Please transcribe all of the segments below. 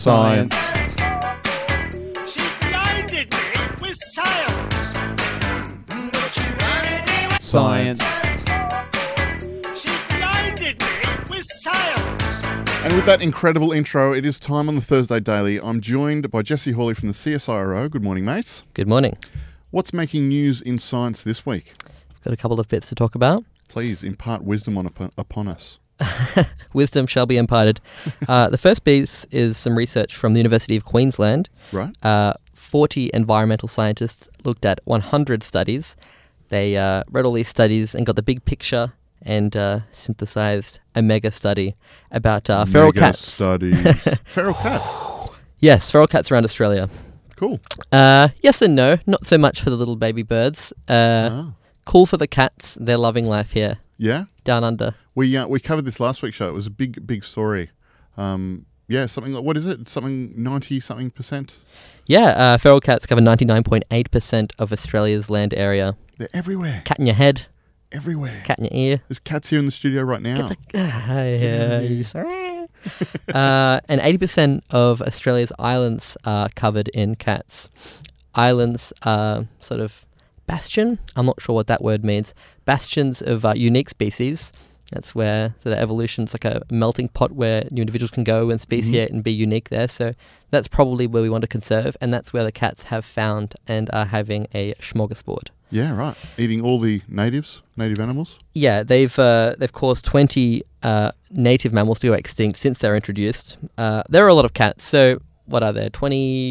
Science. She blinded me with science. But she blinded me with Science. She blinded me with science. And with that incredible intro, it is time on the Thursday Daily. I'm joined by Jesse Hawley from the CSIRO. Good morning, mates. Good morning. What's making news in science this week? Got a couple of bits to talk about. Please impart wisdom upon us. Wisdom shall be imparted. The first piece is some research from the University of Queensland. Right. 40 environmental scientists looked at 100 studies. They read all these studies and got the big picture and synthesized a mega study about feral Mega cats. studies. Feral cats. Yes, feral cats around Australia. Cool. Yes and no. Not so much for the little baby birds. Ah. Cool for the cats. They're loving life here. Yeah. Down under. We covered this last week's show. It was a big story. Something like, what is it? Something 90-something%? Yeah, feral cats cover 99.8% of Australia's land area. They're everywhere. Cat in your head, Everywhere. cat in your ear. There's cats here in the studio right now. And 80% of Australia's islands are covered in cats. Islands are sort of bastion. I'm not sure what that word means. Bastions of unique species. That's where sort of evolution's like a melting pot where new individuals can go and speciate and be unique there. So that's probably where we want to conserve, and that's where the cats have found and are having a smorgasbord. Yeah, right. Eating all the native animals. Yeah, they've caused 20 native mammals to go extinct since they were introduced. There are a lot of cats. So what are there?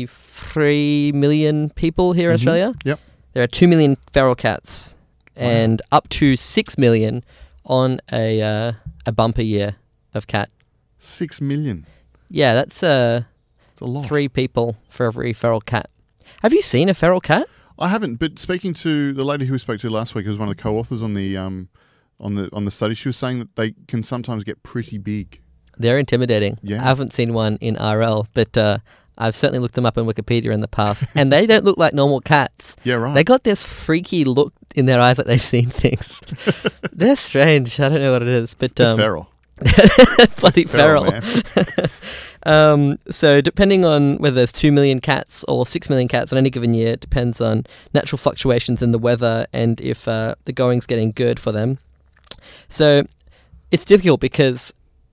23 million people here in Australia. Yep. There are 2 million feral cats, and up to 6 million on a bumper year of cat. 6 million. Yeah, that's It's a lot. 3 people for every feral cat. Have you seen a feral cat? I haven't, but speaking to the lady who we spoke to last week, who was one of the co-authors on the study, she was saying that they can sometimes get pretty big. They're intimidating. Yeah. I haven't seen one in RL, but I've certainly looked them up on Wikipedia in the past, and they don't look like normal cats. Yeah, right. They got this freaky look in their eyes like they've seen things. They're strange. I don't know what it is, but feral. bloody feral. Man. So depending on whether there's 2 million cats or 6 million cats on any given year, it depends on natural fluctuations in the weather and if the going's getting good for them. So it's difficult because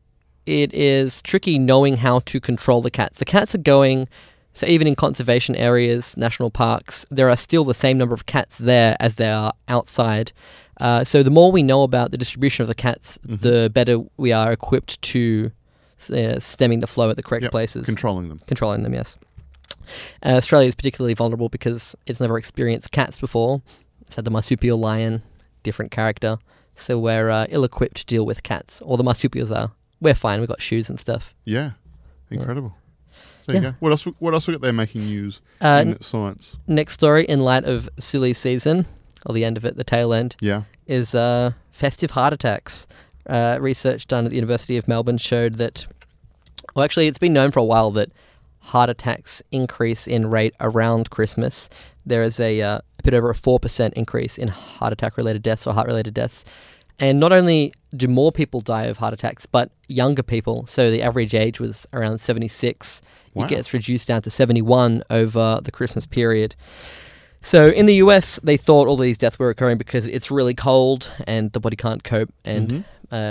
it is tricky knowing how to control the cats. The cats are going, so even in conservation areas, national parks, there are still the same number of cats there as there are outside. So the more we know about the distribution of the cats, the better we are equipped to stemming the flow at the correct places. Controlling them. Yes. Australia is particularly vulnerable because it's never experienced cats before. It's had the marsupial lion, different character. So we're ill-equipped to deal with cats. Or the marsupials are. We're fine. We've got shoes and stuff. Yeah. Incredible. There you go. What else we got there making news in science? Next story, in light of silly season, or the end of it, the tail end, is festive heart attacks. Research done at the University of Melbourne showed that, well, actually, it's been known for a while that heart attacks increase in rate around Christmas. There is a bit over a 4% increase in heart attack-related deaths or heart-related deaths. And not only do more people die of heart attacks, but younger people. So the average age was around 76. Wow. It gets reduced down to 71 over the Christmas period. So in the US, they thought all these deaths were occurring because it's really cold and the body can't cope and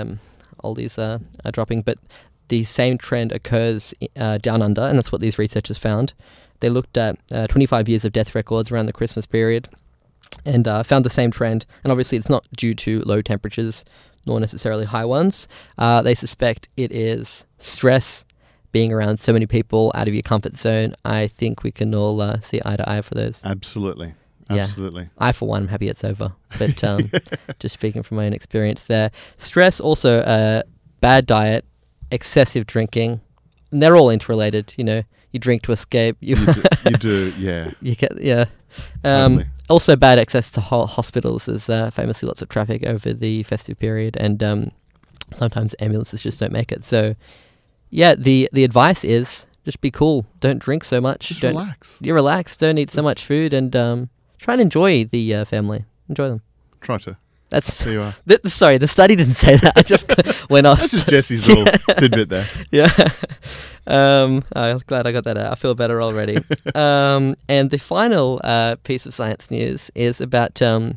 all these are dropping. But the same trend occurs down under, and that's what these researchers found. They looked at 25 years of death records around the Christmas period and found the same trend. And obviously it's not due to low temperatures, nor necessarily high ones. They suspect it is stress, being around so many people out of your comfort zone. I think we can all see eye to eye for those. Absolutely. Yeah. I, for one, am happy it's over. But just speaking from my own experience there. Stress, also bad diet, excessive drinking. And they're all interrelated, you know. You drink to escape. You do, yeah. You get, yeah. Totally. Also, bad access to hospitals. There's famously lots of traffic over the festive period, and sometimes ambulances just don't make it. So, yeah, the advice is just be cool. Don't drink so much. Just don't, relax. You relax. Don't eat so much food, and try and enjoy the family. Enjoy them. Try to. That's There you are. Sorry, the study didn't say that. I just went off. That's just Jesse's little tidbit there. Yeah. I'm glad I got that out. I feel better already. And the final piece of science news is about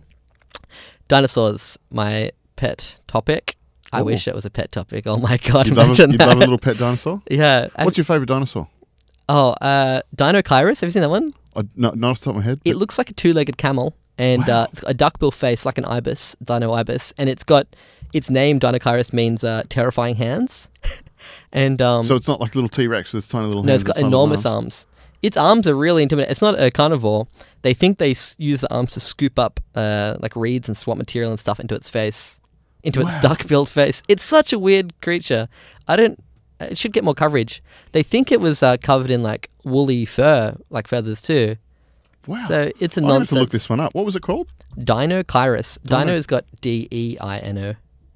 dinosaurs, my pet topic. I Ooh. wish it was a pet topic. Oh my God, You'd love, imagine you'd that. love a little pet dinosaur? Yeah. What's your favourite dinosaur? Dinochirus. Have you seen that one? Not off the top of my head. It looks like a two-legged camel, and Wow. it's got a duckbill face like an ibis, dino ibis, and it's got its name. Dinochirus means terrifying hands, and so it's not like little T-Rex with its tiny little no, hands. it's got and enormous arms. arms. Its arms are really intimidating. It's not a carnivore. They think they use the arms to scoop up like reeds and swap material and stuff into its face, into its Wow. duck-billed face. It's such a weird creature. It should get more coverage. They think it was covered in like woolly fur, like feathers too. Wow. So it's a I have nonsense. to look this one up. What was it called? Dinochirus. Dino- Dino's got Deino.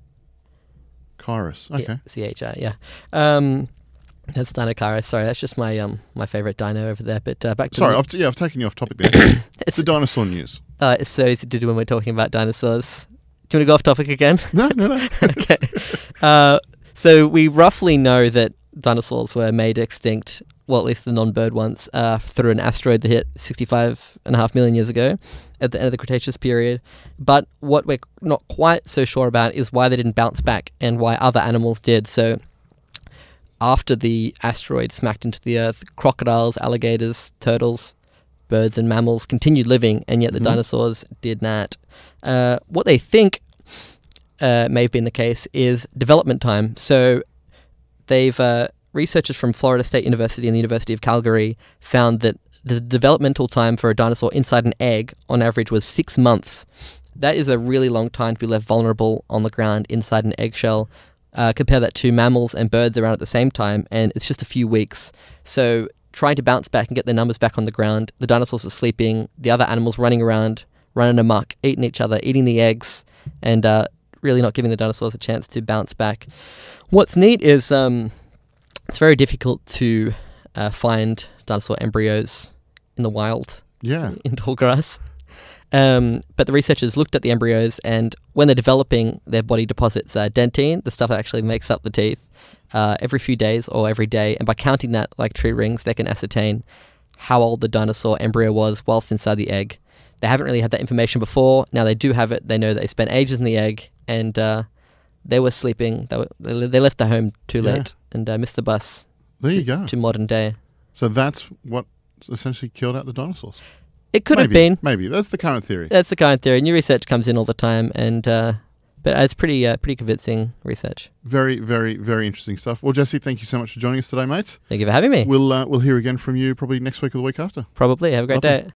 Kyrus. Okay. CHI, yeah. That's Dinochirus. Sorry, that's just my my favorite dino over there. But back to Sorry, I've taken you off topic there. It's the dinosaur news. it's so easy to do when we're talking about dinosaurs. Do you want to go off topic again? No. Okay. So we roughly know that dinosaurs were made extinct, well, at least the non-bird ones, through an asteroid that hit 65.5 million years ago at the end of the Cretaceous period. But what we're not quite so sure about is why they didn't bounce back and why other animals did. So after the asteroid smacked into the Earth, crocodiles, alligators, turtles, birds and mammals continued living, and yet the dinosaurs did not. What they think may have been the case is development time. So they've researchers from Florida State University and the University of Calgary found that the developmental time for a dinosaur inside an egg on average was 6 months. That is a really long time to be left vulnerable on the ground inside an eggshell. Compare that to mammals and birds around at the same time, and it's just a few weeks. So trying to bounce back and get their numbers back on the ground, the dinosaurs were sleeping, the other animals running around, running amok, eating each other, eating the eggs, and really not giving the dinosaurs a chance to bounce back. What's neat is it's very difficult to find dinosaur embryos in the wild, Yeah. in tall grass. But the researchers looked at the embryos, and when they're developing, their body deposits dentine, the stuff that actually makes up the teeth, every few days or every day. And by counting that like tree rings, they can ascertain how old the dinosaur embryo was whilst inside the egg. They haven't really had that information before. Now they do have it. They know that they spent ages in the egg, and they were sleeping. They left the home too Yeah. late and missed the bus There you go. to modern day. So that's what essentially killed out the dinosaurs. It could have been. Maybe. That's the current theory. That's the kind of theory. New research comes in all the time, and but it's pretty convincing research. Very, very, very interesting stuff. Well, Jesse, thank you so much for joining us today, mate. Thank you for having me. We'll hear again from you probably next week or the week after. Probably. Have a great Lovely. day.